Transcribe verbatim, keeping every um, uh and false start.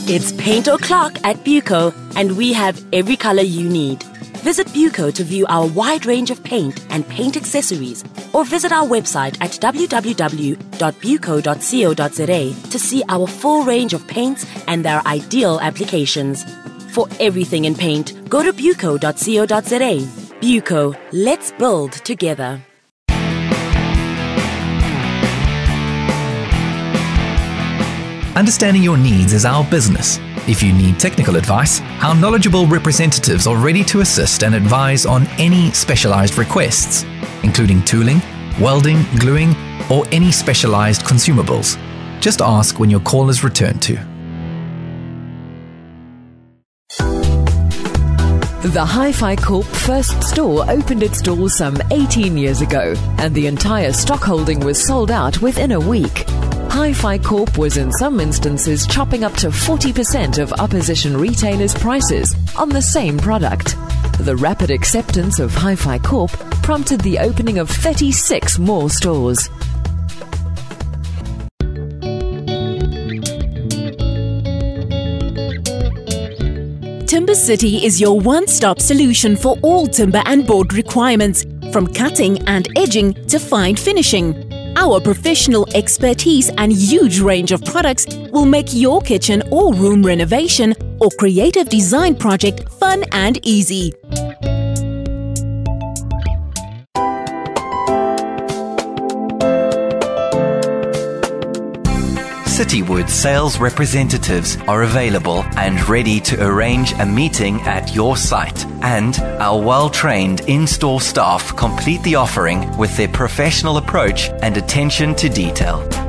It's paint o'clock at Buco, and we have every color you need. Visit Buco to view our wide range of paint and paint accessories, or visit our website at w w w dot buco dot co dot z a to see our full range of paints and their ideal applications. For everything in paint, go to buco dot co dot z a. Buco, let's build together. Understanding your needs is our business. If you need technical advice, our knowledgeable representatives are ready to assist and advise on any specialized requests, including tooling, welding, gluing, or any specialized consumables. Just ask when your call is returned to. The Hi-Fi Corp first store opened its doors some eighteen years ago, and the entire stock holding was sold out within a week. Hi-Fi Corp was in some instances chopping up to forty percent of opposition retailers' prices on the same product. The rapid acceptance of Hi-Fi Corp prompted the opening of thirty-six more stores. Timber City is your one-stop solution for all timber and board requirements, from cutting and edging to fine finishing. Our professional expertise and huge range of products will make your kitchen or room renovation or creative design project fun and easy. Citywood sales representatives are available and ready to arrange a meeting at your site, and our well-trained in-store staff complete the offering with their professional approach and attention to detail.